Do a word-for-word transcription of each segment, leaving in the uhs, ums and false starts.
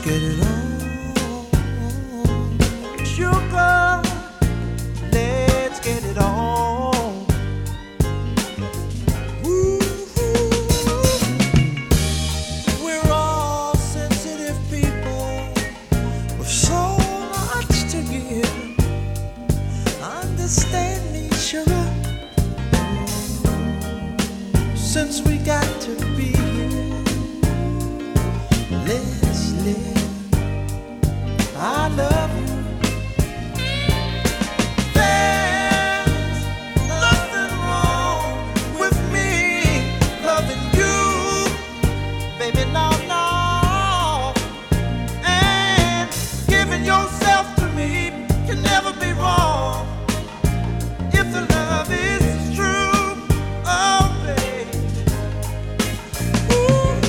get it on. Sugar, let's get it on. Ooh, we're all sensitive people with so much to give. Understand me, sugar, since we got to be here. Let's live. I love you. There's nothing wrong with me loving you, baby, no, no. And giving yourself to me can never be wrong if the love is true. Oh, baby. Ooh,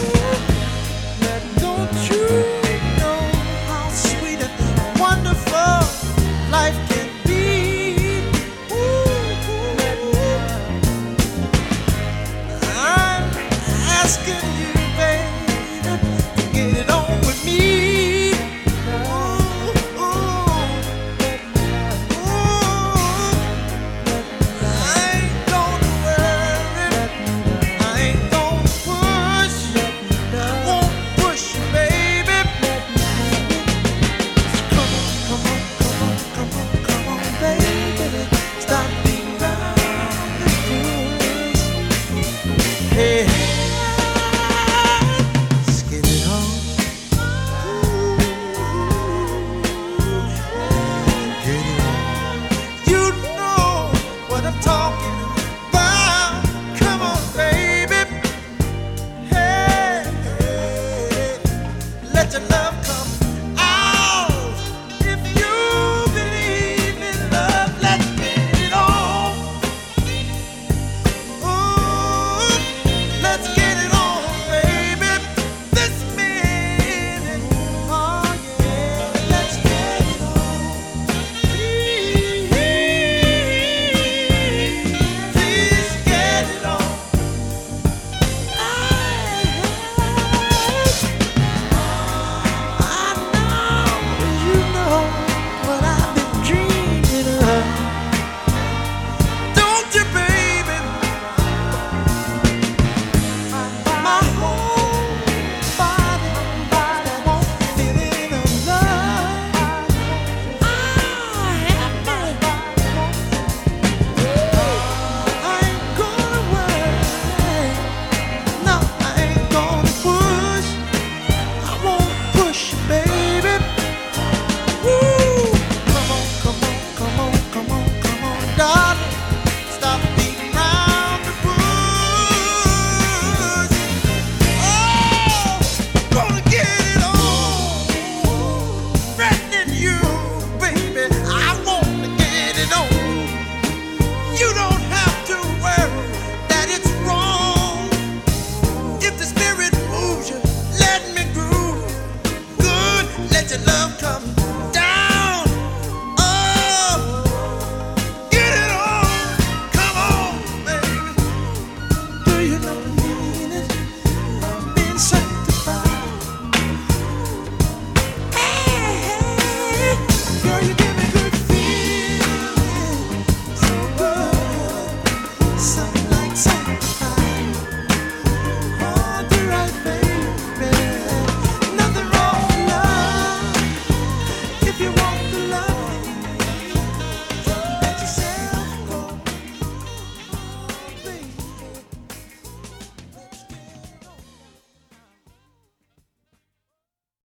don't you know how sweet and wonderful life can be? Ooh, I'm asking you, baby, to get it on with me. Ooh, ooh, ooh. I ain't gonna worry, I ain't gonna push, I won't push you, baby. Come on, come on, come on, come on, come on, baby. Stop being around this foolish. Hey.